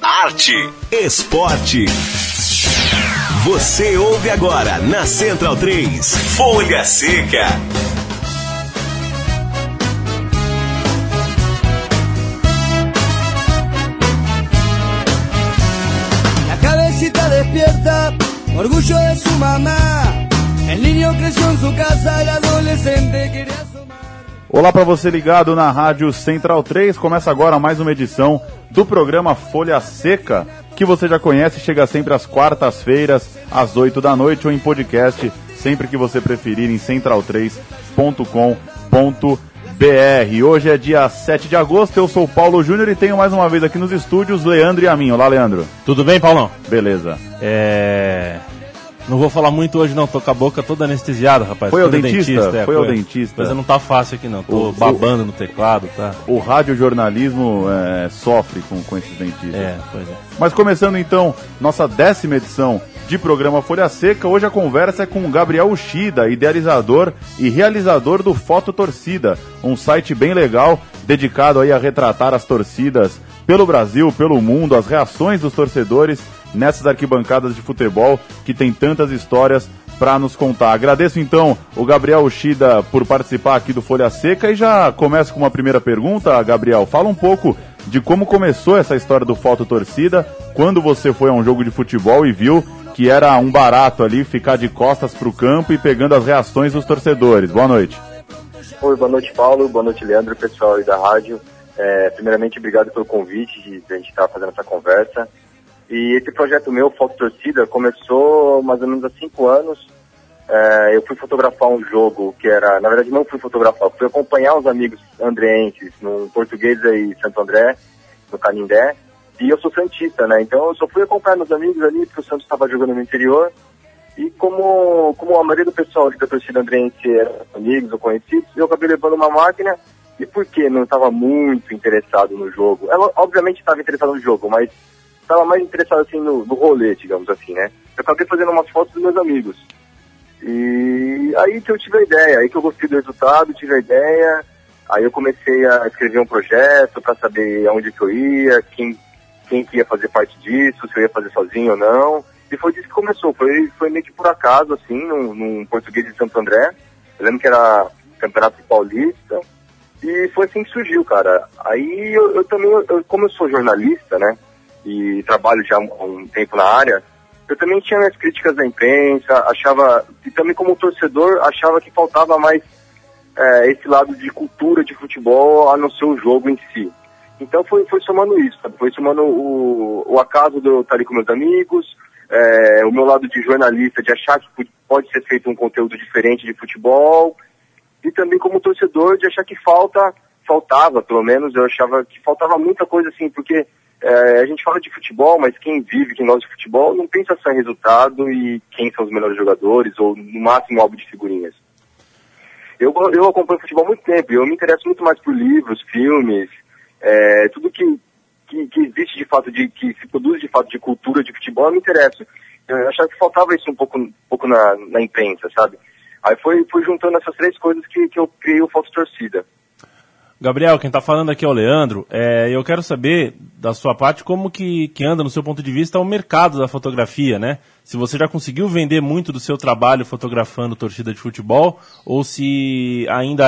arte, esporte. Você ouve agora na Central 3, Folha Seca. La cabecita despierta, orgullo de su mamá. El niño creció en su casa, el adolescente quería asomar. Olá para você ligado na Rádio Central 3, começa agora mais uma edição do programa Folha Seca, que você já conhece, chega sempre às quartas-feiras, às 8 da noite, ou em podcast, sempre que você preferir, em central3.com.br. Hoje é dia 7 de agosto, eu sou o Paulo Júnior e tenho mais uma vez aqui nos estúdios Leandro e a mim. Olá, Leandro. Tudo bem, Paulão? Beleza. Não vou falar muito hoje não, tô com a boca toda anestesiada, rapaz. Foi ao dentista? Foi ao dentista. Coisa não tá fácil aqui não, tô babando no teclado, tá? O radiojornalismo sofre com esses dentistas. Pois é. Mas começando então nossa 10ª edição de programa Folha Seca, hoje a conversa é com o Gabriel Uchida, idealizador e realizador do Foto Torcida, um site bem legal, dedicado aí a retratar as torcidas pelo Brasil, pelo mundo, as reações dos torcedores nessas arquibancadas de futebol que tem tantas histórias para nos contar. Agradeço então o Gabriel Uchida por participar aqui do Folha Seca e já começo com uma primeira pergunta, Gabriel. Fala um pouco de como começou essa história do Foto Torcida, quando você foi a um jogo de futebol e viu que era um barato ali ficar de costas para o campo e pegando as reações dos torcedores. Boa noite. Oi, boa noite, Paulo, boa noite, Leandro, pessoal aí da rádio. Primeiramente, obrigado pelo convite de a gente estar fazendo essa conversa. E esse projeto meu, Foto Torcida, começou mais ou menos há 5 anos. Eu fui fotografar um jogo que era... Na verdade, não fui fotografar, fui acompanhar os amigos andreenses no Português aí, Santo André, no Canindé. E eu sou santista, né? Então eu só fui acompanhar meus amigos ali, porque o Santos estava jogando no interior. E como a maioria do pessoal ali da torcida andreense eram amigos ou conhecidos, eu acabei levando uma máquina. E por que não estava muito interessado no jogo? Ela, obviamente, estava interessado no jogo, mas estava mais interessado assim no rolê, digamos assim, né? Eu acabei fazendo umas fotos dos meus amigos. E aí que eu tive a ideia, aí que eu gostei do resultado, tive a ideia. Aí eu comecei a escrever um projeto para saber aonde que eu ia, quem que ia fazer parte disso, se eu ia fazer sozinho ou não. E foi disso que começou, foi meio que por acaso, assim, num Português de Santo André. Eu lembro que era Campeonato Paulista. E foi assim que surgiu, cara. Aí eu também, como eu sou jornalista, né? E trabalho já há um tempo na área, eu também tinha minhas críticas da imprensa, achava, e também como torcedor, achava que faltava mais esse lado de cultura de futebol, a não ser o jogo em si. Então foi somando isso, sabe? Foi somando o acaso de eu estar ali com meus amigos, o meu lado de jornalista, de achar que pode ser feito um conteúdo diferente de futebol, e também como torcedor, de achar que faltava, pelo menos, eu achava que faltava muita coisa assim, porque a gente fala de futebol, mas quem vive, quem gosta de futebol, não pensa só em resultado e quem são os melhores jogadores, ou no máximo álbum de figurinhas. Eu acompanho futebol há muito tempo, e eu me interesso muito mais por livros, filmes, tudo que existe de fato, que se produz de fato de cultura de futebol, eu me interesso. Eu achava que faltava isso um pouco na imprensa, sabe? Aí foi juntando essas 3 coisas que eu criei o Foto Torcida. Gabriel, quem está falando aqui é o Leandro. Eu quero saber, da sua parte, como que anda, no seu ponto de vista, o mercado da fotografia, né? Se você já conseguiu vender muito do seu trabalho fotografando torcida de futebol, ou se ainda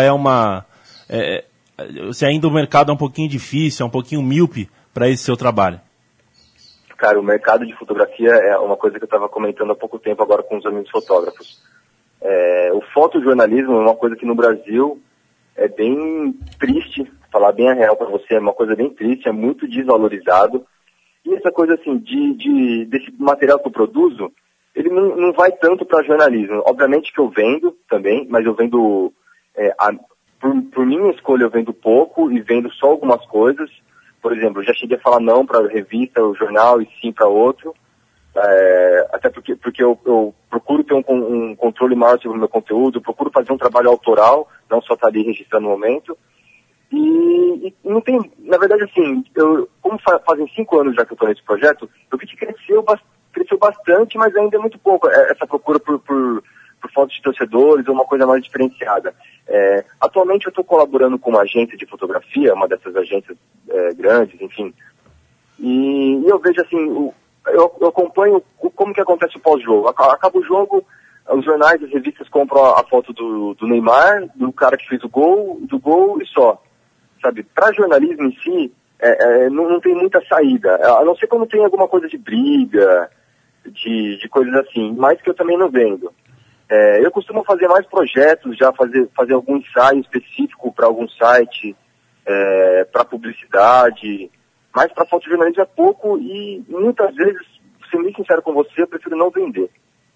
se ainda o mercado é um pouquinho difícil, é um pouquinho míope para esse seu trabalho. Cara, o mercado de fotografia é uma coisa que eu estava comentando há pouco tempo agora com os amigos fotógrafos. O fotojornalismo é uma coisa que no Brasil é bem triste, falar bem a real para você, é uma coisa bem triste, é muito desvalorizado. E essa coisa assim, desse material que eu produzo, ele não vai tanto para jornalismo. Obviamente que eu vendo também, mas eu vendo, por minha escolha eu vendo pouco e vendo só algumas coisas. Por exemplo, eu já cheguei a falar não para revista ou jornal e sim para outro. Até porque eu procuro ter um controle maior sobre o meu conteúdo, procuro fazer um trabalho autoral, não só estar ali registrando no momento. E não tem, na verdade assim, como fazem 5 anos já que eu estou nesse projeto, eu vi que cresceu bastante, mas ainda é muito pouco essa procura por fotos de torcedores ou uma coisa mais diferenciada. Atualmente eu estou colaborando com uma agência de fotografia, uma dessas agências grandes, enfim. E E eu vejo assim, eu acompanho como que acontece o pós-jogo. Acaba o jogo, os jornais, as revistas compram a foto do Neymar, do cara que fez do gol e só. Sabe, para jornalismo em si, não tem muita saída. A não ser quando tem alguma coisa de briga, de coisas assim, mas que eu também não vendo. Eu costumo fazer mais projetos, já fazer algum ensaio específico para algum site, para publicidade, mas para fotojornalismo é pouco e muitas vezes, sendo bem sincero com você, eu prefiro não vender.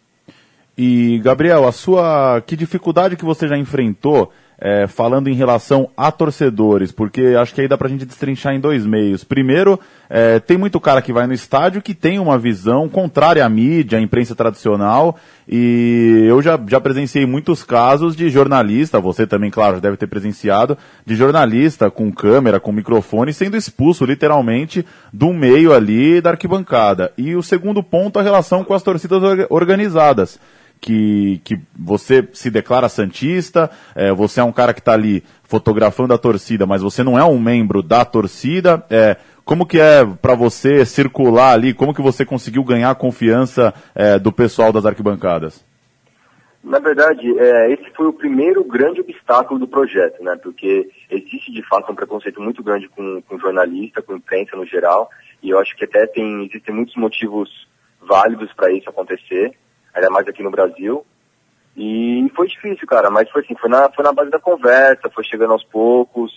E, Gabriel, que dificuldade que você já enfrentou falando em relação a torcedores? Porque acho que aí dá pra gente destrinchar em dois meios. Primeiro, tem muito cara que vai no estádio que tem uma visão contrária à mídia, à imprensa tradicional, e eu já presenciei muitos casos de jornalista, você também, claro, já deve ter presenciado, de jornalista com câmera, com microfone, sendo expulso literalmente do meio ali da arquibancada. E o segundo ponto, a relação com as torcidas organizadas. Que você se declara santista, você é um cara que está ali fotografando a torcida, mas você não é um membro da torcida. Como que é para você circular ali? Como que você conseguiu ganhar a confiança do pessoal das arquibancadas? Na verdade, esse foi o primeiro grande obstáculo do projeto, né? Porque existe de fato um preconceito muito grande com jornalista, com imprensa no geral, e eu acho que até existem muitos motivos válidos para isso acontecer, ainda mais aqui no Brasil. E foi difícil, cara, mas foi assim, foi na base da conversa, foi chegando aos poucos,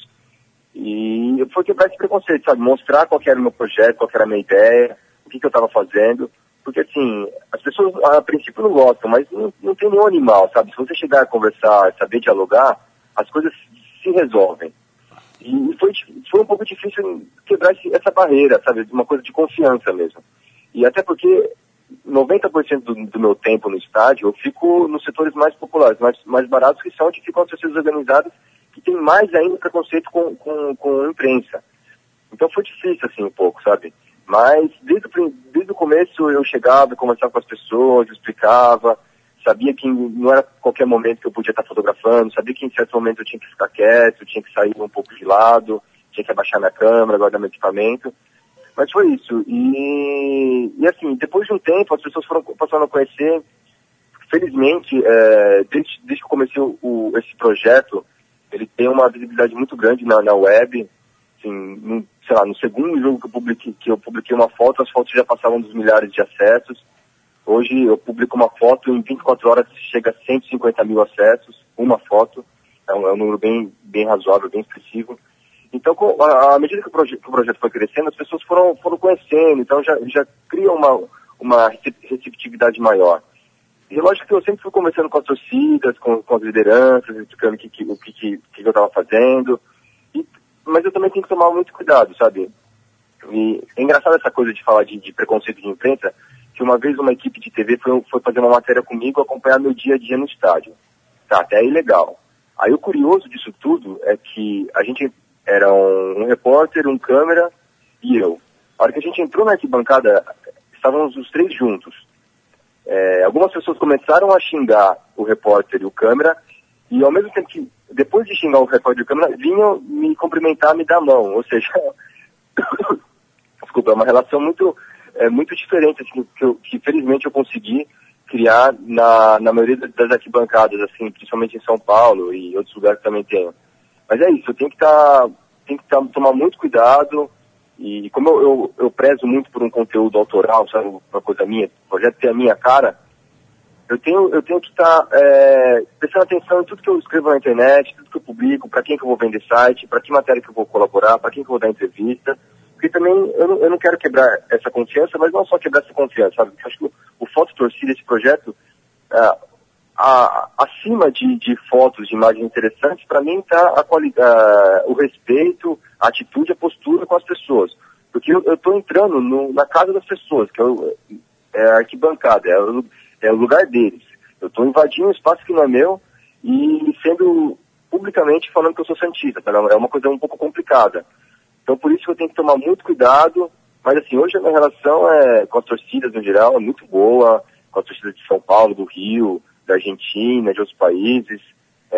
e foi quebrar esse preconceito, sabe? Mostrar qual que era o meu projeto, qual que era a minha ideia, o que eu estava fazendo, porque assim, as pessoas a princípio não gostam, mas não tem nenhum animal, sabe? Se você chegar a conversar, saber dialogar, as coisas se resolvem. E foi um pouco difícil quebrar essa barreira, sabe? Uma coisa de confiança mesmo. E até porque 90% do meu tempo no estádio, eu fico nos setores mais populares, mais baratos, que são onde ficam as torcidas organizadas, que tem mais ainda preconceito com a imprensa. Então foi difícil, assim, um pouco, sabe? Mas desde o começo eu chegava, conversava com as pessoas, explicava, sabia que não era qualquer momento que eu podia estar fotografando, sabia que em certo momento eu tinha que ficar quieto, tinha que sair um pouco de lado, tinha que abaixar minha câmera, guardar meu equipamento. Mas foi isso. E assim, depois de um tempo, as pessoas foram passando a conhecer. Felizmente, desde que eu comecei esse projeto, ele tem uma visibilidade muito grande na web. Assim, no segundo jogo que eu publiquei uma foto, as fotos já passavam dos milhares de acessos. Hoje eu publico uma foto, em 24 horas chega a 150 mil acessos, uma foto. É um número bem razoável, bem expressivo. Então, à medida que o projeto foi crescendo, as pessoas foram conhecendo, então já cria uma receptividade maior. E lógico que eu sempre fui conversando com as torcidas, com as lideranças, explicando o que eu estava fazendo, mas eu também tenho que tomar muito cuidado, sabe? E é engraçado essa coisa de falar de preconceito de imprensa, que uma vez uma equipe de TV foi fazer uma matéria comigo, acompanhar meu dia a dia no estádio. Tá, até aí legal. Aí o curioso disso tudo é que a gente era um repórter, um câmera e eu. A hora que a gente entrou na arquibancada, estávamos os três juntos. Algumas pessoas começaram a xingar o repórter e o câmera, e ao mesmo tempo que, depois de xingar o repórter e o câmera, vinham me cumprimentar, me dar a mão. Ou seja, desculpa, é uma relação muito diferente, assim, que felizmente eu consegui criar na maioria das arquibancadas, assim, principalmente em São Paulo e outros lugares que também tenho. Mas é isso, eu tenho que tomar muito cuidado, e como eu prezo muito por um conteúdo autoral, sabe, uma coisa minha, o projeto tem a minha cara, eu tenho que estar prestando atenção em tudo que eu escrevo na internet, tudo que eu publico, para quem que eu vou vender site, para que matéria que eu vou colaborar, para quem que eu vou dar entrevista, porque também eu não quero quebrar essa confiança, mas não só quebrar essa confiança, sabe, eu acho que o Foto Torcida, esse projeto, acima de fotos, de imagens interessantes, para mim está a qualidade, o respeito, a atitude, a postura com as pessoas. Porque eu estou entrando na casa das pessoas, que é a arquibancada, é o lugar deles. Eu estou invadindo um espaço que não é meu e sendo publicamente falando que eu sou santista. Tá? É uma coisa um pouco complicada. Então por isso que eu tenho que tomar muito cuidado. Mas assim, hoje a minha relação com as torcidas no geral é muito boa, com as torcidas de São Paulo, do Rio, da Argentina, de outros países,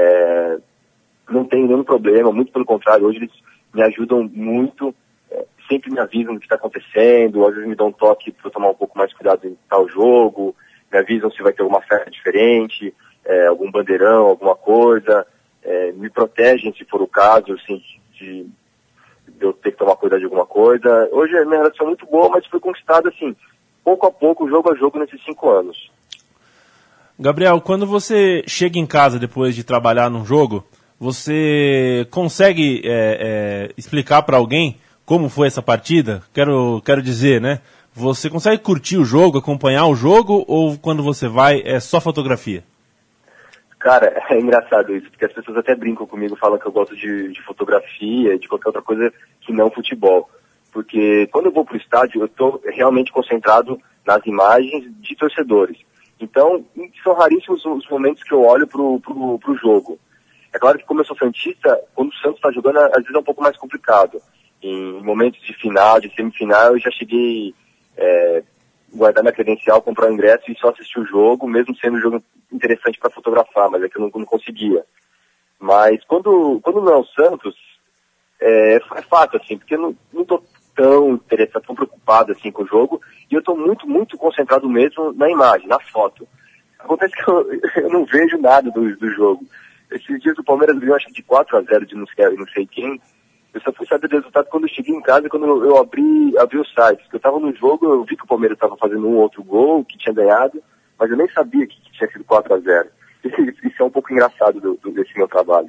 não tem nenhum problema, muito pelo contrário, hoje eles me ajudam muito, sempre me avisam do que está acontecendo, às vezes me dão um toque para eu tomar um pouco mais cuidado em tal jogo, me avisam se vai ter alguma festa diferente, algum bandeirão, alguma coisa, me protegem se for o caso, assim, de eu ter que tomar cuidado de alguma coisa. Hoje a minha relação é muito boa, mas foi conquistada, assim, pouco a pouco, jogo a jogo, nesses 5 anos. Gabriel, quando você chega em casa depois de trabalhar num jogo, você consegue explicar para alguém como foi essa partida? Quero dizer, né? Você consegue curtir o jogo, acompanhar o jogo, ou quando você vai é só fotografia? Cara, é engraçado isso, porque as pessoas até brincam comigo, falam que eu gosto de fotografia, de qualquer outra coisa que não futebol. Porque quando eu vou pro estádio, eu estou realmente concentrado nas imagens de torcedores. Então, são raríssimos os momentos que eu olho pro jogo. É claro que como eu sou santista, quando o Santos está jogando, às vezes é um pouco mais complicado. Em momentos de final, de semifinal, eu já cheguei guardar minha credencial, comprar o ingresso e só assistir o jogo, mesmo sendo um jogo interessante para fotografar, mas é que eu não conseguia. Mas quando não é o Santos, é fato, assim, porque eu não tô tão interessado, tão preocupado assim com o jogo, e eu estou muito, muito concentrado mesmo na imagem, na foto. Acontece que eu não vejo nada do jogo. Esses dias o Palmeiras ganhou, acho que de 4-0 de não sei quem. Eu só fui saber do resultado quando eu cheguei em casa, quando eu abri o site. Porque eu estava no jogo, eu vi que o Palmeiras estava fazendo um outro gol, que tinha ganhado, mas eu nem sabia que tinha sido 4-0. Isso é um pouco engraçado desse meu trabalho.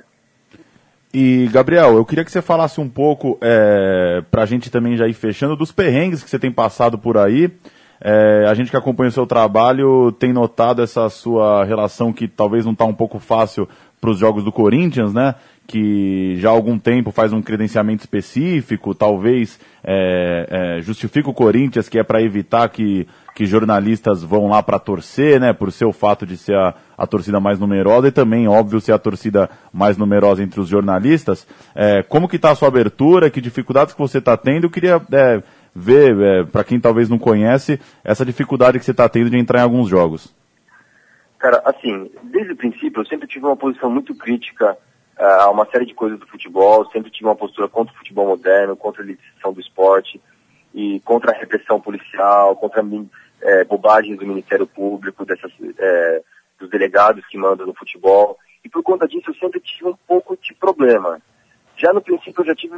E, Gabriel, eu queria que você falasse um pouco, pra gente também já ir fechando, dos perrengues que você tem passado por aí. A gente que acompanha o seu trabalho tem notado essa sua relação que talvez não está um pouco fácil para os jogos do Corinthians, né? Que já há algum tempo faz um credenciamento específico, talvez justifica o Corinthians, que é para evitar que jornalistas vão lá para torcer, né? Por ser o fato de ser a torcida mais numerosa e também, óbvio, ser a torcida mais numerosa entre os jornalistas. Como que está a sua abertura? Que dificuldades que você está tendo? Eu queria ver, para quem talvez não conhece, essa dificuldade que você está tendo de entrar em alguns jogos. Cara, assim, desde o princípio eu sempre tive uma posição muito crítica a uma série de coisas do futebol, sempre tive uma postura contra o futebol moderno, contra a elitização do esporte e contra a repressão policial, contra bobagens do Ministério Público, dos delegados que mandam no futebol. E por conta disso eu sempre tive um pouco de problema. Já no princípio eu já tive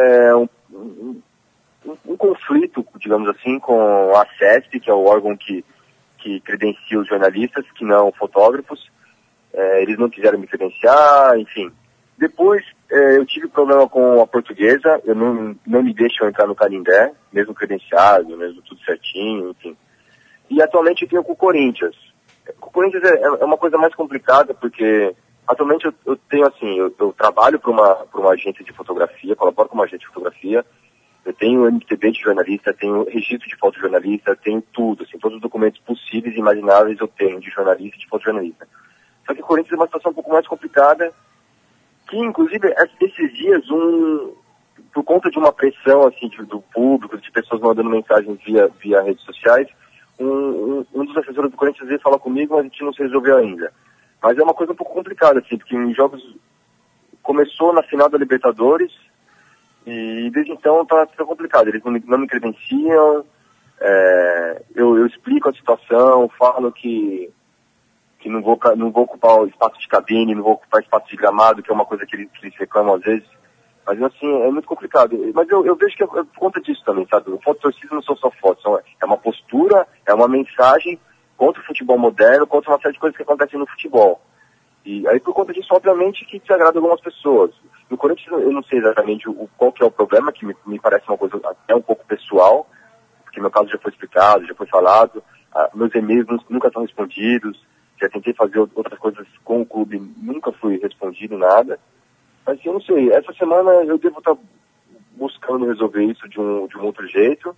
um conflito, digamos assim, com a CESP, que é o órgão que credencia os jornalistas, que não fotógrafos. Eles não quiseram me credenciar, enfim. Depois eu tive problema com a Portuguesa, eu não me deixam entrar no Canindé, mesmo credenciado, mesmo tudo certinho, enfim. E atualmente eu tenho com o Corinthians. Com o Corinthians é uma coisa mais complicada, porque atualmente eu tenho assim, eu trabalho para uma agência de fotografia, colaboro com uma agência de fotografia, eu tenho MTB de jornalista, tenho registro de fotojornalista, tenho tudo, assim, todos os documentos possíveis e imagináveis eu tenho de jornalista e de fotojornalista. Só que o Corinthians é uma situação um pouco mais complicada, que inclusive esses dias, por conta de uma pressão assim, do público, de pessoas mandando mensagens via redes sociais, um dos assessores do Corinthians veio falar comigo, mas a gente não se resolveu ainda. Mas é uma coisa um pouco complicada, assim, porque em jogos começou na final da Libertadores, e desde então tá complicado, eles não me credenciam, eu explico a situação, falo que não vou ocupar o espaço de cabine, não vou ocupar espaço de gramado, que é uma coisa que eles reclamam às vezes, mas assim, é muito complicado. Mas eu vejo que é por conta disso também, sabe? O foto torcida não são só fotos, é uma postura, é uma mensagem contra o futebol moderno, contra uma série de coisas que acontecem no futebol. E aí por conta disso, obviamente, que desagrada algumas pessoas. No Corinthians eu não sei exatamente qual que é o problema, que me parece uma coisa até um pouco pessoal, porque meu caso já foi explicado, já foi falado, meus e-mails nunca são respondidos, já tentei fazer outras coisas com o clube, nunca fui respondido nada. Mas eu não sei, essa semana eu devo estar buscando resolver isso de um outro jeito.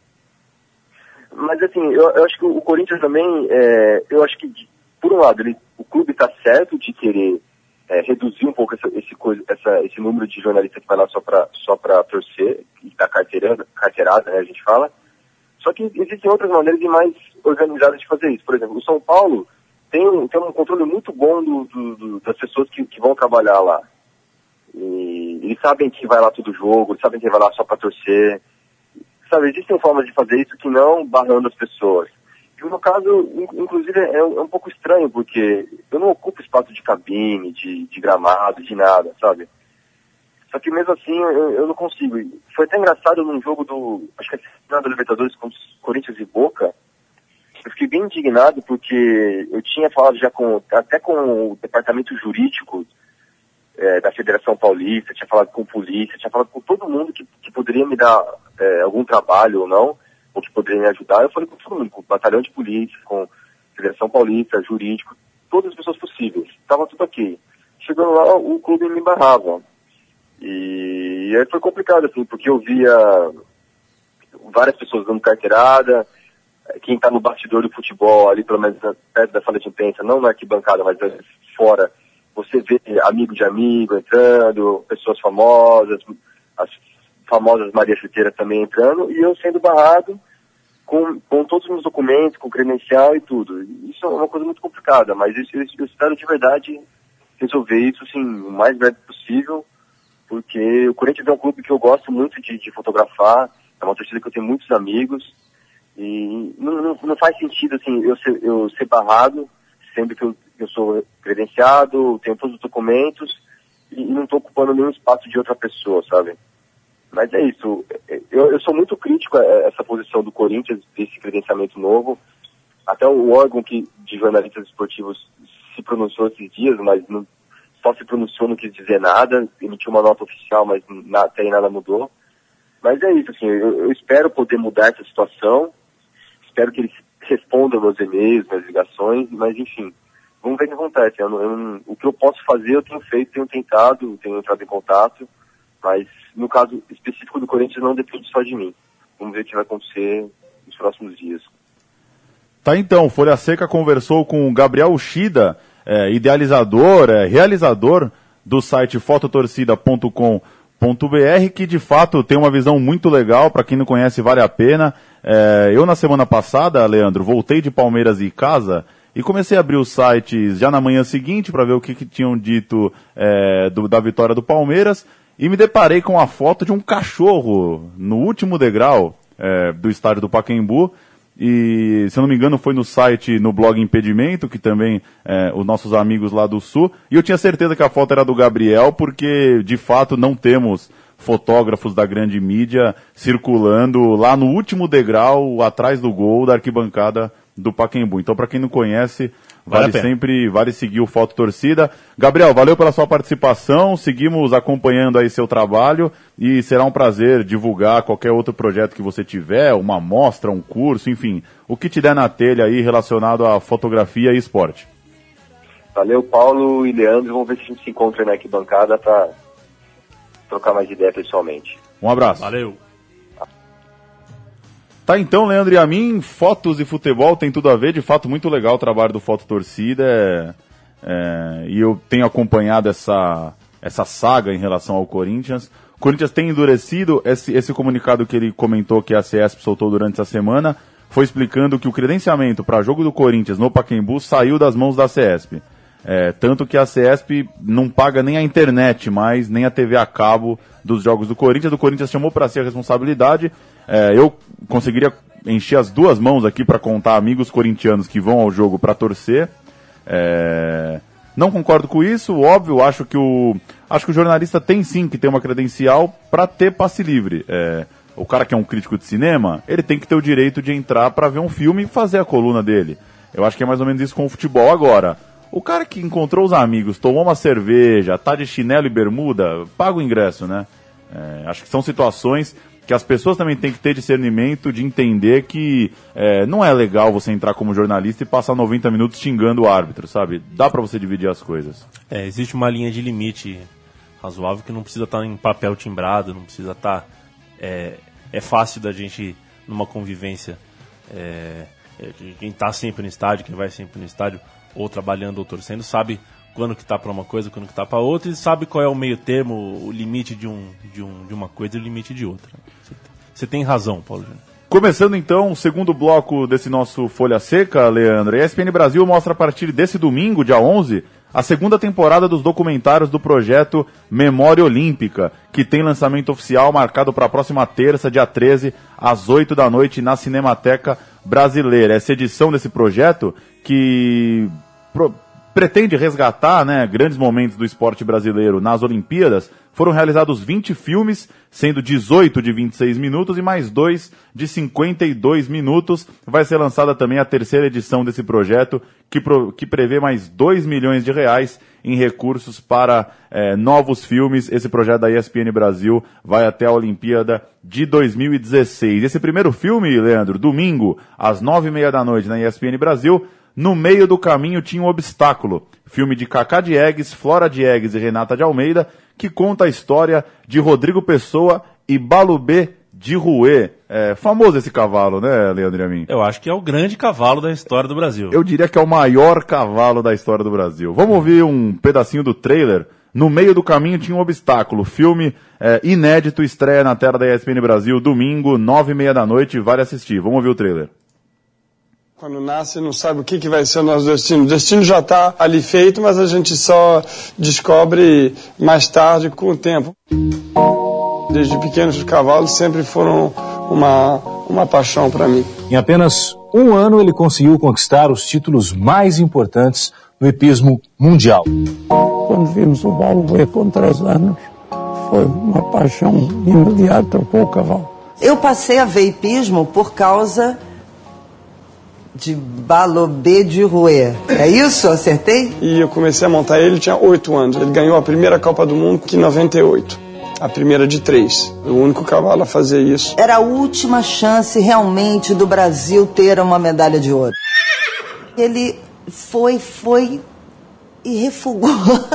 Mas assim, eu acho que o Corinthians também, eu acho que, por um lado, o clube está certo de querer reduzir um pouco esse número de jornalistas que vai lá só para torcer, e da carteirada, né, a gente fala. Só que existem outras maneiras e mais organizadas de fazer isso. Por exemplo, o São Paulo tem um controle muito bom das pessoas que vão trabalhar lá. E eles sabem que vai lá todo jogo, eles sabem que vai lá só para torcer. sabe, existem formas de fazer isso que não barrando as pessoas. E no meu caso, inclusive, é um pouco estranho, porque eu não ocupo espaço de cabine, de gramado, de nada, sabe? Só que mesmo assim, eu não consigo. Foi até engraçado num jogo acho que é a final da Libertadores contra os Corinthians e Boca. Eu fiquei bem indignado porque eu tinha falado já até com o departamento jurídico da Federação Paulista, tinha falado com polícia, tinha falado com todo mundo que poderia me dar algum trabalho ou não, ou que poderia me ajudar. Eu falei com todo mundo, com o batalhão de polícia, com a Federação Paulista, jurídico, todas as pessoas possíveis. Estava tudo aqui. Chegando lá, o clube me barrava. E aí foi complicado, assim, porque eu via várias pessoas dando carteirada, quem está no bastidor do futebol, ali pelo menos perto da sala de imprensa, não na arquibancada, mas fora, você vê amigo de amigo entrando, pessoas famosas, as famosas Maria Chuteira também entrando, e eu sendo barrado com todos os meus documentos, com credencial e tudo. Isso é uma coisa muito complicada, mas eu espero de verdade resolver isso, assim, o mais breve possível, porque o Corinthians é um clube que eu gosto muito de fotografar, é uma torcida que eu tenho muitos amigos, e não faz sentido, assim, eu ser barrado, sendo que eu sou credenciado, tenho todos os documentos, e não estou ocupando nenhum espaço de outra pessoa, sabe? Mas é isso, eu sou muito crítico a essa posição do Corinthians, desse credenciamento novo, até o órgão de jornalistas esportivos se pronunciou esses dias, mas só se pronunciou, não quis dizer nada, emitiu uma nota oficial, mas até aí nada mudou. Mas é isso, assim, eu espero poder mudar essa situação, espero que eles respondam meus e-mails, minhas ligações, mas enfim, vamos ver o que acontece. O que eu posso fazer, eu tenho feito, tenho tentado, tenho entrado em contato, mas no caso específico do Corinthians não depende só de mim. Vamos ver o que vai acontecer nos próximos dias. Tá, então, Folha Seca conversou com o Gabriel Uchida, idealizador, realizador do site fototorcida.com.br, que de fato tem uma visão muito legal, para quem não conhece vale a pena. Eu na semana passada, Leandro, voltei de Palmeiras e casa e comecei a abrir os sites já na manhã seguinte para ver o que tinham dito da vitória do Palmeiras, e me deparei com a foto de um cachorro no último degrau do estádio do Pacaembu. E, se eu não me engano, foi no site, no blog Impedimento, que também os nossos amigos lá do Sul, e eu tinha certeza que a foto era do Gabriel, porque de fato não temos fotógrafos da grande mídia circulando lá no último degrau, atrás do gol da arquibancada do Pacaembu. Então, para quem não conhece, vale seguir o Foto Torcida. Gabriel, valeu pela sua participação, seguimos acompanhando aí seu trabalho e será um prazer divulgar qualquer outro projeto que você tiver, uma mostra, um curso, enfim, o que te der na telha aí relacionado à fotografia e esporte. Valeu, Paulo e Leandro, vamos ver se a gente se encontra na arquibancada para trocar mais ideia pessoalmente. Um abraço. Valeu. Tá, então, Leandro e a mim, fotos e futebol tem tudo a ver, de fato muito legal o trabalho do Foto Torcida, e eu tenho acompanhado essa saga em relação ao Corinthians. O Corinthians tem endurecido, esse comunicado que ele comentou que a CESP soltou durante essa semana, foi explicando que o credenciamento para jogo do Corinthians no Pacaembu saiu das mãos da CESP. Tanto que a CESP não paga nem a internet mais, nem a TV a cabo dos jogos do Corinthians. O Corinthians chamou para si a responsabilidade. Eu conseguiria encher as duas mãos aqui para contar amigos corintianos que vão ao jogo para torcer. Não concordo com isso, óbvio, acho que o jornalista tem sim que ter uma credencial para ter passe livre. O cara que é um crítico de cinema, ele tem que ter o direito de entrar para ver um filme e fazer a coluna dele. Eu acho que é mais ou menos isso com o futebol. Agora, o cara que encontrou os amigos, tomou uma cerveja, tá de chinelo e bermuda, paga o ingresso, né? Acho que são situações que as pessoas também têm que ter discernimento de entender que não é legal você entrar como jornalista e passar 90 minutos xingando o árbitro, sabe? Dá pra você dividir as coisas. Existe uma linha de limite razoável que não precisa estar em papel timbrado, não precisa estar... É fácil da gente, numa convivência, quem tá sempre no estádio, quem vai sempre no estádio, ou trabalhando ou torcendo, sabe quando que tá para uma coisa, quando que tá para outra, e sabe qual é o meio termo, o limite de uma coisa e o limite de outra. Você tem razão, Paulo Júnior. Começando então o segundo bloco desse nosso Folha Seca, Leandro. A ESPN Brasil mostra a partir desse domingo, dia 11, a segunda temporada dos documentários do projeto Memória Olímpica, que tem lançamento oficial marcado para a próxima terça, dia 13, às 8 da noite, na Cinemateca Brasileira. Essa edição desse projeto que pretende resgatar, né, grandes momentos do esporte brasileiro nas Olimpíadas. Foram realizados 20 filmes, sendo 18 de 26 minutos e mais 2 de 52 minutos. Vai ser lançada também a terceira edição desse projeto, que prevê mais 2 milhões de reais em recursos para novos filmes. Esse projeto da ESPN Brasil vai até a Olimpíada de 2016. Esse primeiro filme, Leandro, domingo, às 9h30 da noite na ESPN Brasil. No meio do caminho tinha um obstáculo, filme de Cacá Diegues, Flora Diegues e Renata de Almeida, que conta a história de Rodrigo Pessoa e Balubê de Rouet. É famoso esse cavalo, né, Leandro e a mim? Eu acho que é o grande cavalo da história do Brasil. Eu diria que é o maior cavalo da história do Brasil. Vamos ouvir um pedacinho do trailer. No meio do caminho tinha um obstáculo, filme inédito, estreia na tela da ESPN Brasil, domingo, 9h30 da noite, vale assistir. Vamos ouvir o trailer. Quando nasce, não sabe o que vai ser o nosso destino. O destino já está ali feito, mas a gente só descobre mais tarde, com o tempo. Desde pequenos, os cavalos sempre foram uma paixão para mim. Em apenas um ano, ele conseguiu conquistar os títulos mais importantes no hipismo mundial. Quando vimos o Balubê com 3 anos, foi uma paixão imediata com o cavalo. Eu passei a ver hipismo por causa de Balubê de Rouet. É isso? Acertei? E eu comecei a montar ele, tinha 8 anos. Ele ganhou a primeira Copa do Mundo em 98. A primeira de 3. O único cavalo a fazer isso. Era a última chance realmente do Brasil ter uma medalha de ouro. Ele foi e refugou.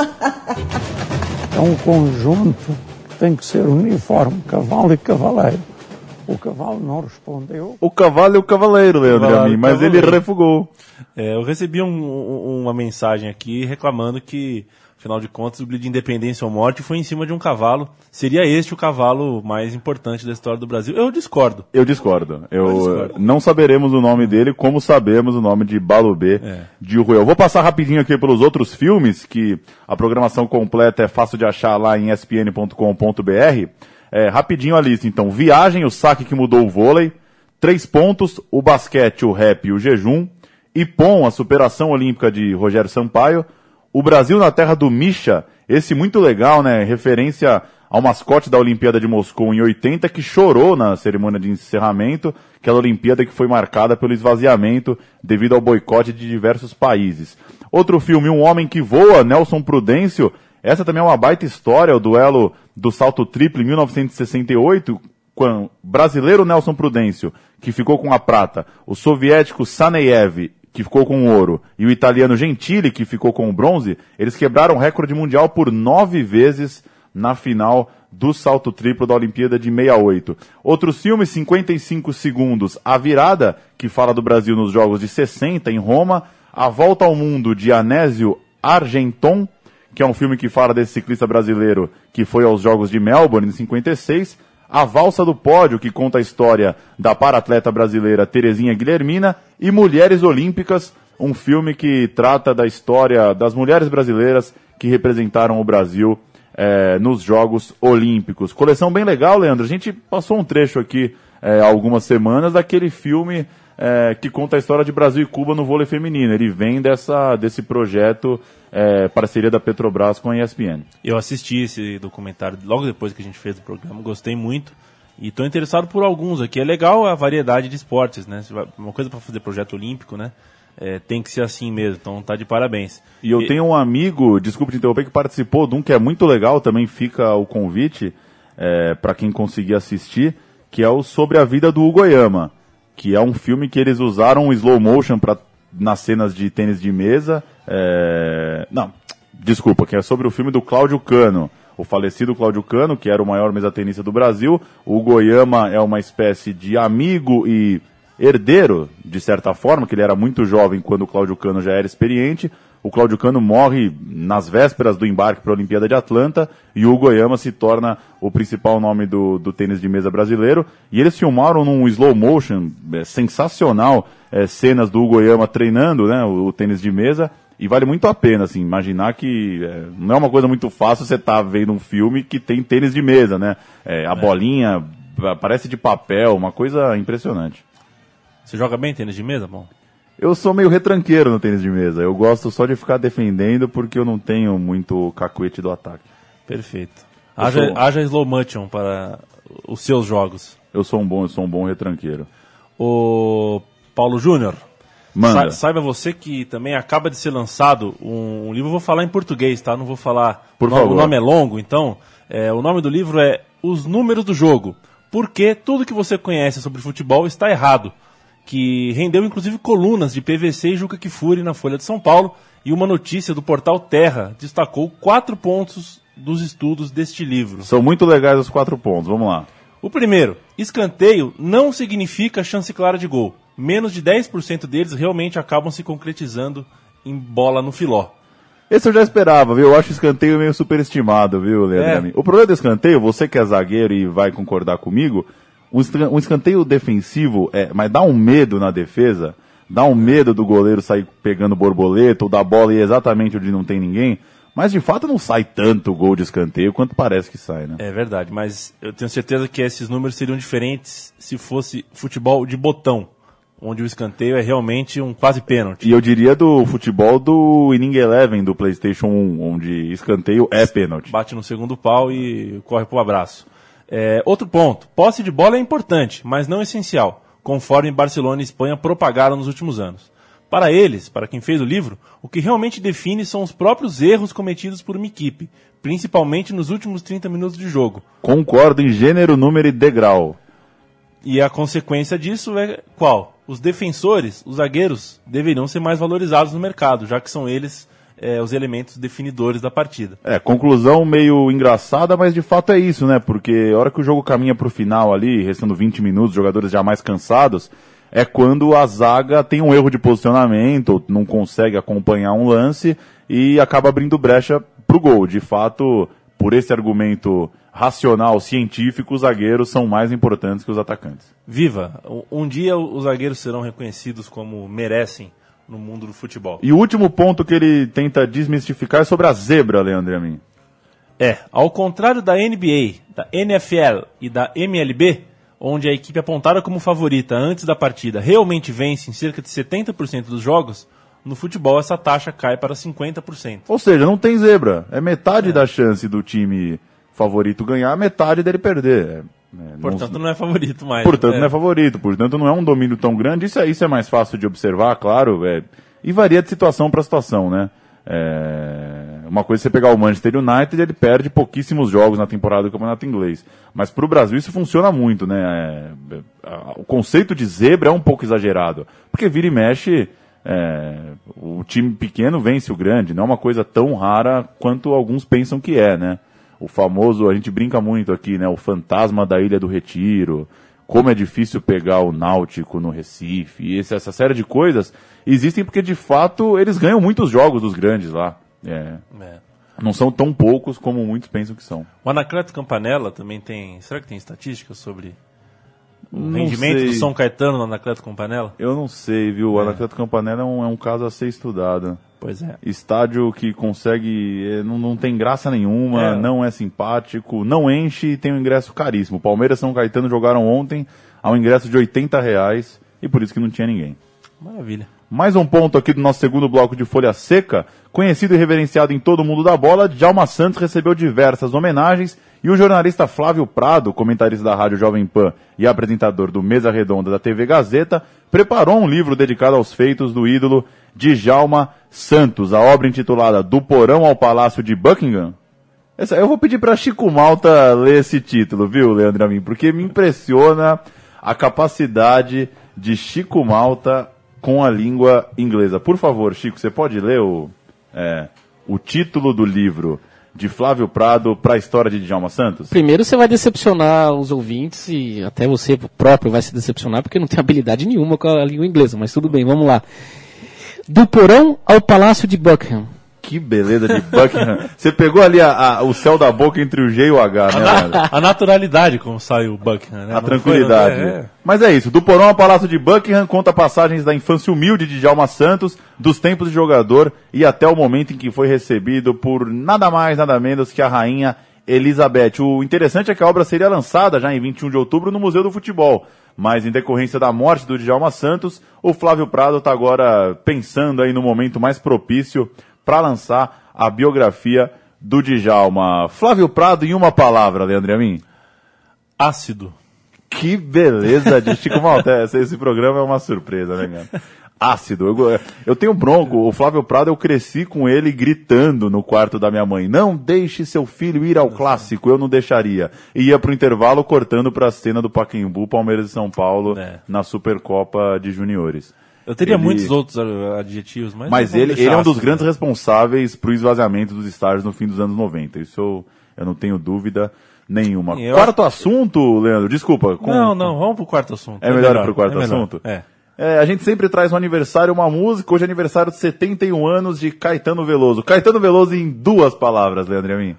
É um conjunto que tem que ser uniforme, cavalo e cavaleiro. O cavalo não respondeu. O cavalo e o cavaleiro, Leandro e a mim, mas ele refugou. Eu recebi uma mensagem aqui reclamando que, afinal de contas, o grito de independência ou morte foi em cima de um cavalo. Seria este o cavalo mais importante da história do Brasil? Eu discordo. Eu discordo. Não saberemos o nome dele, como sabemos o nome de Balubê de Rouet. Eu vou passar rapidinho aqui pelos outros filmes, que a programação completa é fácil de achar lá em espn.com.br. Rapidinho a lista, então. Viagem, o saque que mudou o vôlei. 3 pontos, o basquete, o rap e o jejum. Ipom, a superação olímpica de Rogério Sampaio. O Brasil na terra do Misha, esse muito legal, né? Referência ao mascote da Olimpíada de Moscou em 80, que chorou na cerimônia de encerramento, aquela Olimpíada que foi marcada pelo esvaziamento devido ao boicote de diversos países. Outro filme, Um Homem que Voa, Nelson Prudêncio. Essa também é uma baita história, o duelo do salto triplo em 1968, com o brasileiro Nelson Prudêncio, que ficou com a prata, o soviético Saneyev, que ficou com o ouro, e o italiano Gentili, que ficou com o bronze. Eles quebraram o recorde mundial por 9 vezes na final do salto triplo da Olimpíada de 68. Outros filmes, 55 segundos, A Virada, que fala do Brasil nos Jogos de 60 em Roma, A Volta ao Mundo de Anésio Argenton, que é um filme que fala desse ciclista brasileiro que foi aos Jogos de Melbourne em 56, A Valsa do Pódio, que conta a história da para-atleta brasileira Terezinha Guilhermina, e Mulheres Olímpicas, um filme que trata da história das mulheres brasileiras que representaram o Brasil nos Jogos Olímpicos. Coleção bem legal, Leandro. A gente passou um trecho aqui há algumas semanas daquele filme que conta a história de Brasil e Cuba no vôlei feminino. Ele vem desse projeto, parceria da Petrobras com a ESPN. Eu assisti esse documentário logo depois que a gente fez o programa, gostei muito e estou interessado por alguns aqui. É legal a variedade de esportes, né? Uma coisa para fazer projeto olímpico, né? Tem que ser assim mesmo, então tá de parabéns. E eu tenho um amigo, desculpe te interromper, que participou de um que é muito legal, também fica o convite para quem conseguir assistir, que é o Sobre a Vida do Hugo Oyama, que é um filme que eles usaram um slow motion nas cenas de tênis de mesa. Que é sobre o filme do Cláudio Cano, o falecido Cláudio Cano, que era o maior mesatenista do Brasil. O Hugo Oyama é uma espécie de amigo e herdeiro, de certa forma, que ele era muito jovem quando o Cláudio Cano já era experiente. O Cláudio Cano morre nas vésperas do embarque para a Olimpíada de Atlanta e o Hugo Oyama se torna o principal nome do tênis de mesa brasileiro. E eles filmaram num slow motion sensacional cenas do Hugo Oyama treinando, né, o tênis de mesa. E vale muito a pena, assim, imaginar que não é uma coisa muito fácil você estar vendo um filme que tem tênis de mesa, né? A bolinha parece de papel, uma coisa impressionante. Você joga bem tênis de mesa, bom? Eu sou meio retranqueiro no tênis de mesa. Eu gosto só de ficar defendendo porque eu não tenho muito cacuete do ataque. Perfeito. Haja slow motion para os seus jogos. Eu sou um bom retranqueiro. O Paulo Júnior, manda. Saiba você que também acaba de ser lançado um livro, vou falar em português, tá? Não vou falar... Por favor. O nome é longo, então. O nome do livro é Os Números do Jogo. Porque tudo que você conhece sobre futebol está errado. Que rendeu inclusive colunas de PVC e Juca Kfouri na Folha de São Paulo. E uma notícia do portal Terra destacou 4 pontos dos estudos deste livro. São muito legais os 4 pontos, vamos lá. O primeiro, escanteio não significa chance clara de gol. Menos de 10% deles realmente acabam se concretizando em bola no filó. Esse eu já esperava, viu? Eu acho o escanteio meio superestimado, viu, Leandro? O problema do escanteio, você que é zagueiro e vai concordar comigo, um escanteio defensivo, mas dá um medo na defesa, dá um medo do goleiro sair pegando borboleta ou da bola e ir exatamente onde não tem ninguém, mas de fato não sai tanto gol de escanteio quanto parece que sai, né? É verdade, mas eu tenho certeza que esses números seriam diferentes se fosse futebol de botão, onde o escanteio é realmente um quase pênalti. E eu diria do futebol do Inning Eleven do PlayStation 1, onde escanteio é pênalti. Bate no segundo pau e corre pro abraço. Outro ponto, posse de bola é importante, mas não essencial, conforme Barcelona e Espanha propagaram nos últimos anos. Para eles, para quem fez o livro, o que realmente define são os próprios erros cometidos por uma equipe, principalmente nos últimos 30 minutos de jogo. Concordo em gênero, número e degrau. E a consequência disso é qual? Os defensores, os zagueiros, deveriam ser mais valorizados no mercado, já que são eles os elementos definidores da partida. Conclusão meio engraçada, mas de fato é isso, né? Porque a hora que o jogo caminha pro final ali, restando 20 minutos, jogadores já mais cansados, é quando a zaga tem um erro de posicionamento, não consegue acompanhar um lance e acaba abrindo brecha pro gol. De fato, por esse argumento racional, científico, os zagueiros são mais importantes que os atacantes. Viva! Um dia os zagueiros serão reconhecidos como merecem no mundo do futebol. E o último ponto que ele tenta desmistificar é sobre a zebra, Leandro Amin. Ao contrário da NBA, da NFL e da MLB, onde a equipe apontada como favorita antes da partida realmente vence em cerca de 70% dos jogos, no futebol essa taxa cai para 50%. Ou seja, não tem zebra. É metade da chance do time favorito ganhar, metade dele perder. Portanto, não é favorito mais. Portanto, não é favorito. Portanto, não é um domínio tão grande. Isso é mais fácil de observar, claro. E varia de situação para situação, né? Uma coisa é você pegar o Manchester United, ele perde pouquíssimos jogos na temporada do Campeonato Inglês. Mas para o Brasil isso funciona muito, né? O conceito de zebra é um pouco exagerado. Porque vira e mexe, o time pequeno vence o grande. Não é uma coisa tão rara quanto alguns pensam que é, né? O famoso, a gente brinca muito aqui, né? O fantasma da Ilha do Retiro, como é difícil pegar o Náutico no Recife, e essa série de coisas existem porque, de fato, eles ganham muitos jogos dos grandes lá. Não são tão poucos como muitos pensam que são. O Anacleto Campanella também tem... Será que tem estatísticas sobre o rendimento do São Caetano no Anacleto Campanella? Eu não sei, viu? O Anacleto Campanella é um caso a ser estudado. Pois é. Estádio que consegue... Não tem graça nenhuma, não é simpático, não enche e tem um ingresso caríssimo. Palmeiras e São Caetano jogaram ontem a um ingresso de R$80 e por isso que não tinha ninguém. Maravilha. Mais um ponto aqui do nosso segundo bloco de Folha Seca. Conhecido e reverenciado em todo o mundo da bola, Djalma Santos recebeu diversas homenagens e o jornalista Flávio Prado, comentarista da Rádio Jovem Pan e apresentador do Mesa Redonda da TV Gazeta, preparou um livro dedicado aos feitos do ídolo Djalma Santos, a obra intitulada Do Porão ao Palácio de Buckingham. Eu vou pedir para Chico Malta ler esse título, viu, Leandro Amin? Porque me impressiona a capacidade de Chico Malta com a língua inglesa. Por favor, Chico, você pode ler o título do livro de Flávio Prado para a história de Djalma Santos? Primeiro você vai decepcionar os ouvintes e até você próprio vai se decepcionar porque não tem habilidade nenhuma com a língua inglesa, mas tudo bem, vamos lá. Do porão ao Palácio de Buckingham. Que beleza de Buckingham. Você pegou ali o céu da boca entre o G e o H, né? A naturalidade como sai o Buckingham, né? A tranquilidade. Mas é isso. Do porão ao Palácio de Buckingham conta passagens da infância humilde de Djalma Santos, dos tempos de jogador e até o momento em que foi recebido por nada mais, nada menos que a rainha Elizabeth. O interessante é que a obra seria lançada já em 21 de outubro no Museu do Futebol. Mas em decorrência da morte do Djalma Santos, o Flávio Prado está agora pensando aí no momento mais propício para lançar a biografia do Djalma. Flávio Prado, em uma palavra, Leandro Amin. Ácido. Que beleza de Chico Malta. Esse programa é uma surpresa, né, cara? Ácido. Eu tenho bronco. O Flávio Prado, eu cresci com ele gritando no quarto da minha mãe. Não deixe seu filho ir ao clássico, eu não deixaria. E ia pro intervalo cortando pra cena do Pacaembu, Palmeiras e São Paulo, na Supercopa de Juniores. Eu teria muitos outros adjetivos, mas ele é um dos grandes responsáveis pro esvaziamento dos estádios no fim dos anos 90. Isso eu não tenho dúvida nenhuma. Quarto assunto, Leandro, desculpa. Não, vamos pro quarto assunto. É melhor ir pro quarto assunto? A gente sempre traz um aniversário, uma música. Hoje é aniversário de 71 anos de Caetano Veloso. Caetano Veloso em 2 palavras, Leandro Amin.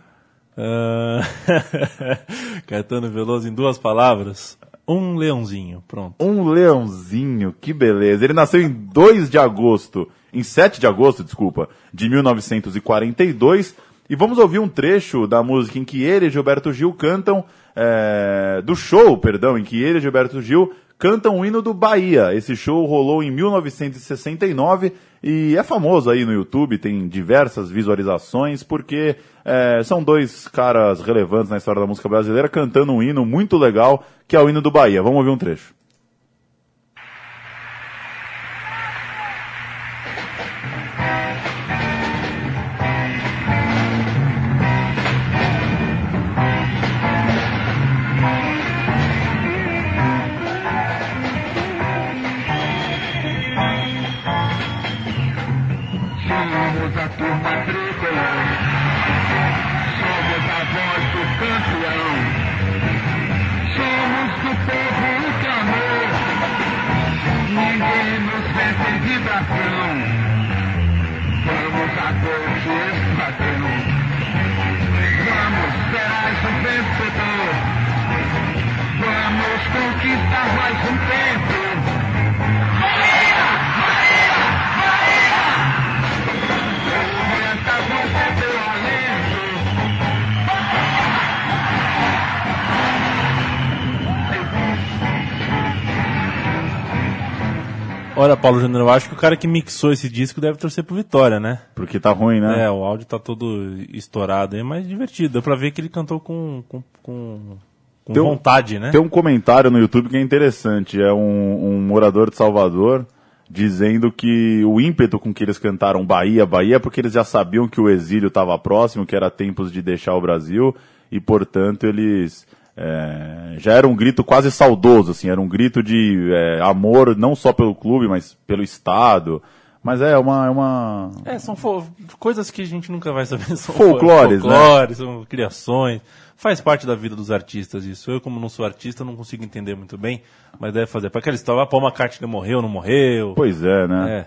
Caetano Veloso em 2 palavras. Um leãozinho, pronto. Um leãozinho, que beleza. Ele nasceu em 7 de agosto, de 1942. E vamos ouvir um trecho da música em que ele e Gilberto Gil cantam, em que ele e Gilberto Gil cantam o hino do Bahia. Esse show rolou em 1969 e é famoso aí no YouTube, tem diversas visualizações, porque são 2 caras relevantes na história da música brasileira cantando um hino muito legal, que é o hino do Bahia. Vamos ouvir um trecho. Somos a turma tricolor, somos a voz do campeão, somos do povo o clamor, ninguém nos vence em vibração, vamos a gol de esquadrão, vamos, serás o vencedor, vamos conquistar mais um tempo. Olha, Paulo Júnior, eu acho que o cara que mixou esse disco deve torcer pro Vitória, né? Porque tá ruim, né? O áudio tá todo estourado aí, mas divertido. Deu pra ver que ele cantou com vontade, né? Tem um comentário no YouTube que é interessante. É um morador de Salvador dizendo que o ímpeto com que eles cantaram Bahia, Bahia, é porque eles já sabiam que o exílio estava próximo, que era tempos de deixar o Brasil, e portanto eles... já era um grito quase saudoso, assim, era um grito de amor não só pelo clube, mas pelo Estado. Mas são coisas que a gente nunca vai saber. São folclores, né? São criações. Faz parte da vida dos artistas isso. Eu, como não sou artista, não consigo entender muito bem, mas deve fazer. Para aquela história, Paul McCartney morreu, não morreu. Pois é, né?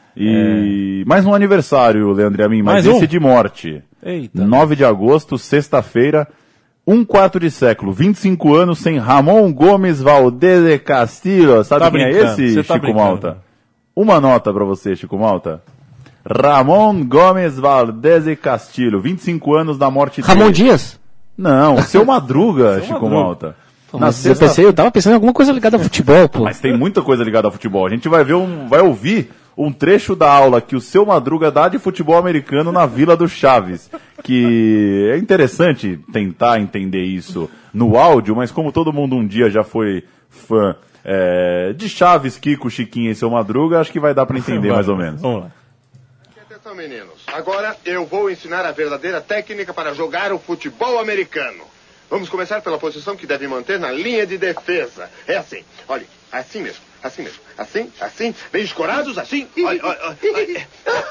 Mais um aniversário, Leandro Amin, mas esse de morte. Eita. 9 de agosto, sexta-feira. 1/4 de século, 25 anos sem Ramon Gomes Valdez de Castillo. Sabe quem é esse, Chico Malta? Uma nota pra você, Chico Malta. Ramon Gomes Valdez de Castillo, 25 anos da morte dele. Ramon Dias? Não, Seu Madruga, Chico Malta. Eu tava pensando em alguma coisa ligada ao futebol, pô. Mas tem muita coisa ligada ao futebol. A gente vai ouvir um trecho da aula que o Seu Madruga dá de futebol americano na Vila do Chaves. Que é interessante tentar entender isso no áudio, mas como todo mundo um dia já foi fã de Chaves, Kiko, Chiquinha e Seu Madruga, acho que vai dar para entender mais ou menos. Vamos lá. Atenção, meninos. Agora eu vou ensinar a verdadeira técnica para jogar o futebol americano. Vamos começar pela posição que deve manter na linha de defesa. É assim, olha, assim mesmo, assim mesmo. Assim, assim, bem escorados, assim. Olha, olha, olha.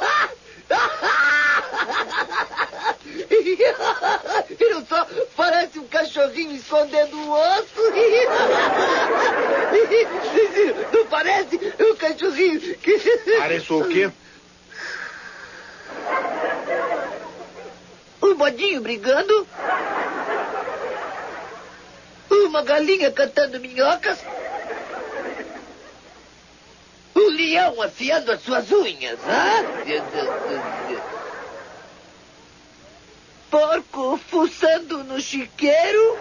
Viram só? Parece um cachorrinho escondendo o osso. Não parece um cachorrinho que... Parece o quê? O bodinho brigando. Uma galinha cantando minhocas. O leão afiando as suas unhas. Porco fuçando no chiqueiro.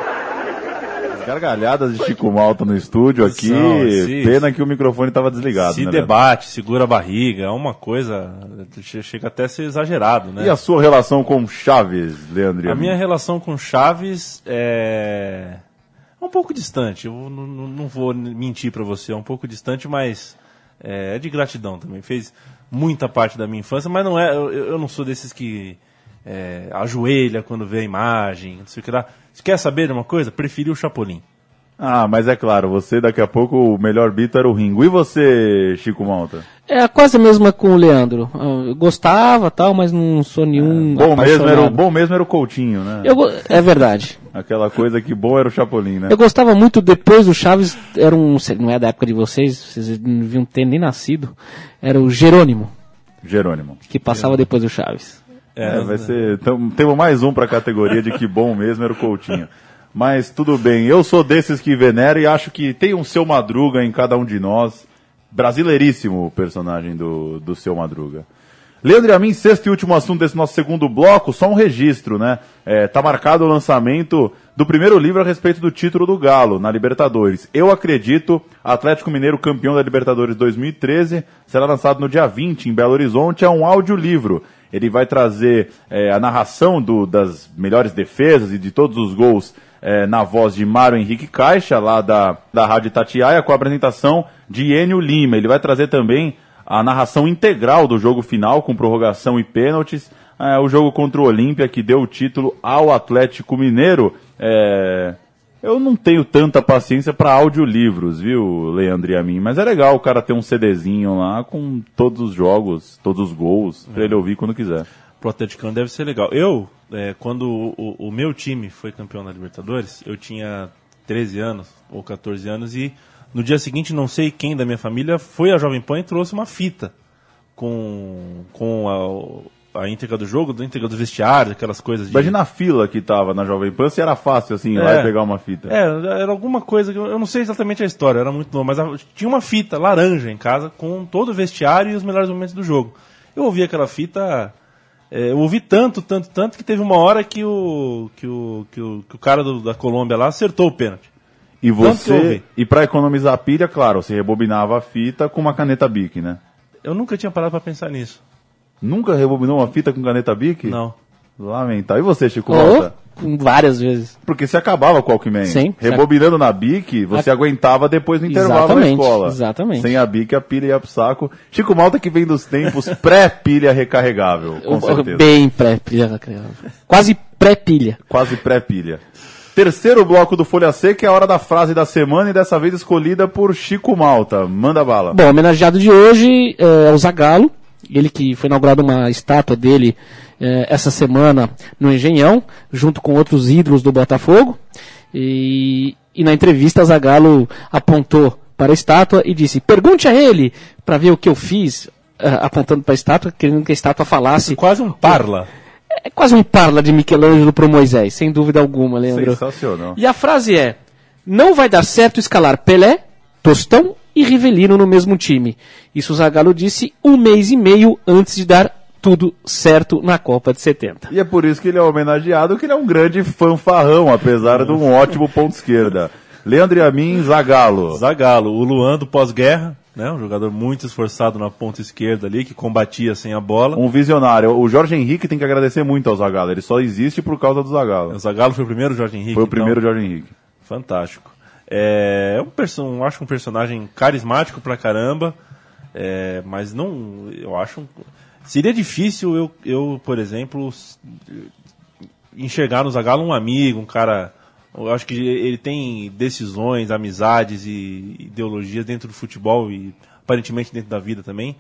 As gargalhadas de Chico Malta no estúdio aqui, pena que o microfone estava desligado. Se né, debate, segura a barriga, é uma coisa, chega até a ser exagerado, né? E a sua relação com Chaves, Leandro? A minha relação com Chaves é um pouco distante, eu não vou mentir para você, é um pouco distante, mas é de gratidão também. Fez muita parte da minha infância, mas não é, eu não sou desses que ajoelha quando vê a imagem, não sei o que lá. Você quer saber de uma coisa? Preferi o Chapolin. Ah, mas é claro, você daqui a pouco o melhor Bito era o Ringo. E você, Chico Malta? É quase a mesma com o Leandro. Eu gostava tal, mas não sou nenhum bom mesmo era o Coutinho, né? É verdade. Aquela coisa que bom era o Chapolin, né? Eu gostava muito depois do Chaves, não é da época de vocês não deviam ter nem nascido, era o Jerônimo. Que passava depois do Chaves. Vai ser. Então, temos mais um para a categoria de que bom mesmo era o Coutinho. Mas tudo bem, eu sou desses que venero e acho que tem um Seu Madruga em cada um de nós. Brasileiríssimo o personagem do Seu Madruga. Leandro e a mim, sexto e último assunto desse nosso segundo bloco, só um registro, né? Tá marcado o lançamento do primeiro livro a respeito do título do Galo na Libertadores. Eu acredito, Atlético Mineiro campeão da Libertadores 2013, será lançado no dia 20 em Belo Horizonte, é um audiolivro. Ele vai trazer a narração das melhores defesas e de todos os gols na voz de Mário Henrique Caixa, lá da Rádio Itatiaia, com a apresentação de Enio Lima. Ele vai trazer também a narração integral do jogo final, com prorrogação e pênaltis. O jogo contra o Olímpia, que deu o título ao Atlético Mineiro. Eu não tenho tanta paciência para audiolivros, viu, Leandro e a mim? Mas é legal o cara ter um CDzinho lá com todos os jogos, todos os gols, para ele ouvir quando quiser. Pro atleticano deve ser legal. Eu, quando o meu time foi campeão da Libertadores, eu tinha 13 anos ou 14 anos e no dia seguinte não sei quem da minha família foi à Jovem Pan e trouxe uma fita com a íntegra do jogo, a íntegra do vestiário, aquelas coisas. Imagina a fila que tava na Jovem Pan, se era fácil assim, lá e pegar uma fita. Era alguma coisa, eu não sei exatamente a história, era muito novo, mas tinha uma fita laranja em casa com todo o vestiário e os melhores momentos do jogo. Eu ouvi aquela fita, eu ouvi tanto que teve uma hora que o cara da Colômbia lá acertou o pênalti. E você, e para economizar a pilha, claro, você rebobinava a fita com uma caneta Bic, né? Eu nunca tinha parado para pensar nisso. Nunca rebobinou uma fita com caneta Bic? Não. Lamentável. E você, Chico Malta? Várias vezes. Porque você acabava com o Walkman. Sim. Rebobinando na Bic, você aguentava depois no intervalo na escola. Exatamente. Sem a Bic, a pilha ia pro saco. Chico Malta que vem dos tempos pré-pilha recarregável, com certeza. Bem pré-pilha recarregável. Quase pré-pilha. Quase pré-pilha. Terceiro bloco do Folha Seca é a hora da frase da semana e dessa vez escolhida por Chico Malta. Manda bala. Bom, o homenageado de hoje é o Zagallo. Ele que foi inaugurada uma estátua dele essa semana no Engenhão, junto com outros ídolos do Botafogo. E na entrevista, Zagallo apontou para a estátua e disse: pergunte a ele para ver o que eu fiz, apontando para a estátua, querendo que a estátua falasse. Quase um parla. É quase um parla de Michelangelo pro Moisés, sem dúvida alguma, Leandro. Sensacional. E a frase é: não vai dar certo escalar Pelé, Tostão e Rivelino no mesmo time. Isso o Zagallo disse 1 mês e meio antes de dar tudo certo na Copa de 70. E é por isso que ele é homenageado, que ele é um grande fanfarrão, apesar de um ótimo ponto esquerda. Leandro e a mim, Zagallo. Zagallo, o Luan do pós-guerra, né? Um jogador muito esforçado na ponta esquerda ali, que combatia sem a bola. Um visionário. O Jorge Henrique tem que agradecer muito ao Zagallo. Ele só existe por causa do Zagallo. O Zagallo foi o primeiro Jorge Henrique? Foi o primeiro Jorge Henrique. Fantástico. Acho um personagem carismático pra caramba, mas não, eu acho, seria difícil eu, por exemplo, enxergar no Zagallo um amigo, um cara, eu acho que ele tem decisões, amizades e ideologias dentro do futebol e aparentemente dentro da vida também,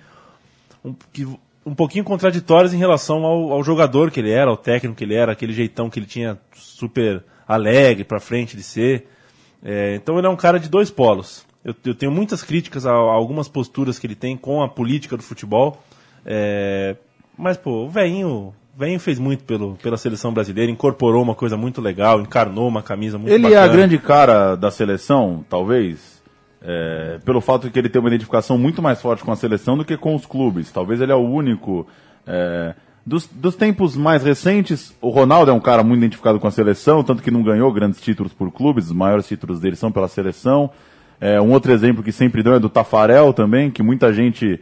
um pouquinho contraditórias em relação ao jogador que ele era, ao técnico que ele era, aquele jeitão que ele tinha super alegre pra frente de ser. Então ele é um cara de dois polos. Eu tenho muitas críticas a algumas posturas que ele tem com a política do futebol. Mas, pô, o velhinho Venho fez muito pela seleção brasileira, incorporou uma coisa muito legal, encarnou uma camisa muito Ele bacana. é a grande cara da seleção, talvez, pelo fato de que ele tem uma identificação muito mais forte com a seleção do que com os clubes. Talvez ele é o único... Dos tempos mais recentes, o Ronaldo é um cara muito identificado com a seleção, tanto que não ganhou grandes títulos por clubes, os maiores títulos dele são pela seleção. Um outro exemplo que sempre dão é do Tafarel também, que muita gente...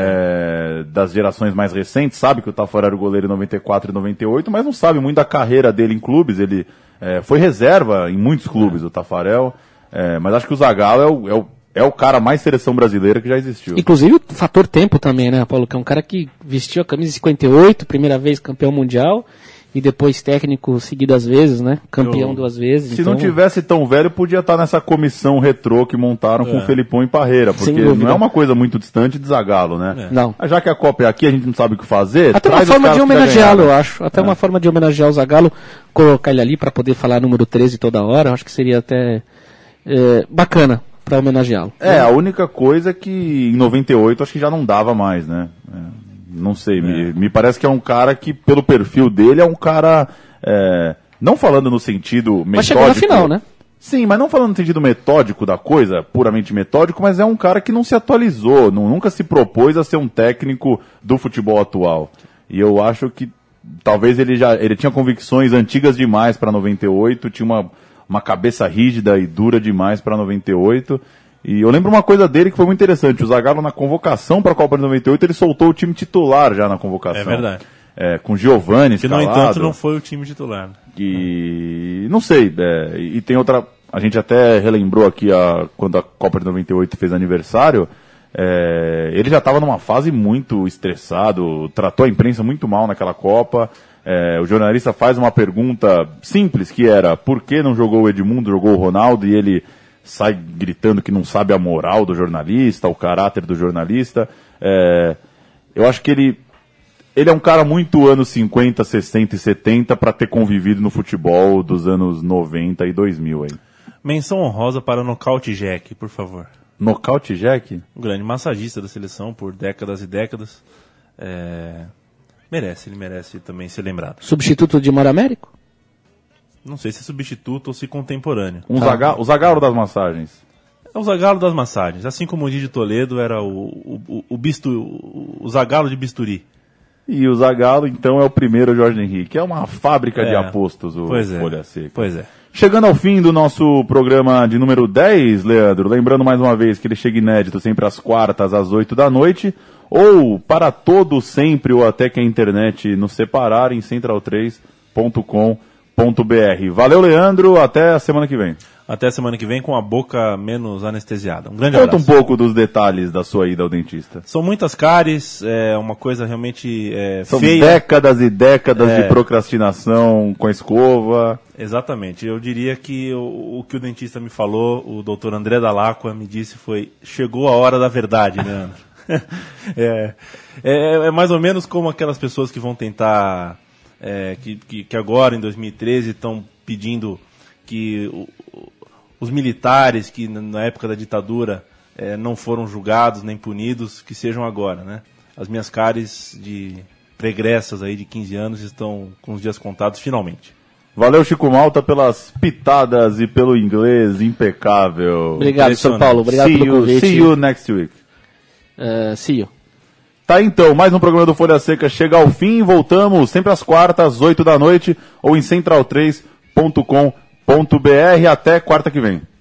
das gerações mais recentes, sabe que o Tafarel era o goleiro em 94 e 98, mas não sabe muito da carreira dele em clubes. Ele foi reserva em muitos clubes, o Tafarel, mas acho que o Zagallo é o cara mais seleção brasileira que já existiu. Inclusive o fator tempo também, né, Paulo? Que é um cara que vestiu a camisa 58, primeira vez campeão mundial, e depois técnico seguidas vezes, né? Campeão 2 vezes. Se não tivesse tão velho, podia estar nessa comissão retrô que montaram com o Felipão e Parreira, porque não é uma coisa muito distante de Zagallo, né? Não. Já que a Copa é aqui, a gente não sabe o que fazer. Até uma forma de homenageá-lo, eu acho. Até uma forma de homenagear o Zagallo, colocar ele ali para poder falar número 13 toda hora, eu acho que seria até bacana para homenageá-lo. A única coisa é que em 98 acho que já não dava mais, né? Não sei, me parece que é um cara que, pelo perfil dele, é um cara, não falando no sentido metódico... Mas chegou na final, né? Sim, mas não falando no sentido metódico da coisa, puramente metódico, mas é um cara que não se atualizou, nunca se propôs a ser um técnico do futebol atual. E eu acho que talvez ele tinha convicções antigas demais para 98, tinha uma cabeça rígida e dura demais para 98... E eu lembro uma coisa dele que foi muito interessante. O Zagallo, na convocação para a Copa de 98, ele soltou o time titular já na convocação. É verdade. Com Giovani escalado. Que, no entanto, não foi o time titular. E não sei. E tem outra... A gente até relembrou aqui quando a Copa de 98 fez aniversário. Ele já estava numa fase muito estressado, tratou a imprensa muito mal naquela Copa. O jornalista faz uma pergunta simples, que era: por que não jogou o Edmundo, jogou o Ronaldo? E ele sai gritando que não sabe a moral do jornalista, o caráter do jornalista. Eu acho que ele é um cara muito anos 50, 60 e 70 para ter convivido no futebol dos anos 90 e 2000 aí. Menção honrosa para o Nocaute Jack, por favor. Nocaute Jack? Um grande massagista da seleção por décadas e décadas. Ele merece também ser lembrado. Substituto de Mário Américo? Não sei se é substituto ou se contemporâneo. O Zagallo das massagens. É o Zagallo das massagens. Assim como o Didi Toledo era o Zagallo de bisturi. E o Zagallo, então, é o primeiro Jorge Henrique. É uma fábrica de apostos, o Folha Seca. Pois é. Chegando ao fim do nosso programa de número 10, Leandro, lembrando mais uma vez que ele chega inédito sempre às quartas, às 8 da noite, ou para todo sempre, ou até que a internet nos separar, em central3.com.br. Valeu, Leandro, até a semana que vem. Até a semana que vem com a boca menos anestesiada. Um grande abraço. Conta um pouco dos detalhes da sua ida ao dentista. São muitas cáries, é uma coisa realmente São feia. décadas e décadas de procrastinação com a escova. Exatamente. Eu diria que o que o dentista me falou, o doutor André Dalacqua me disse foi: chegou a hora da verdade, Leandro. É mais ou menos como aquelas pessoas que vão tentar... que agora, em 2013, estão pedindo que os militares que na época da ditadura não foram julgados nem punidos, que sejam agora, né? As minhas cáries de pregressas aí de 15 anos estão com os dias contados finalmente. Valeu, Chico Malta, pelas pitadas e pelo inglês impecável. Obrigado, São Paulo. Obrigado pelo convite. See you next week. See you. Tá, então, mais um programa do Folha Seca chega ao fim. Voltamos sempre às quartas, às 8 da noite, ou em central3.com.br. Até quarta que vem.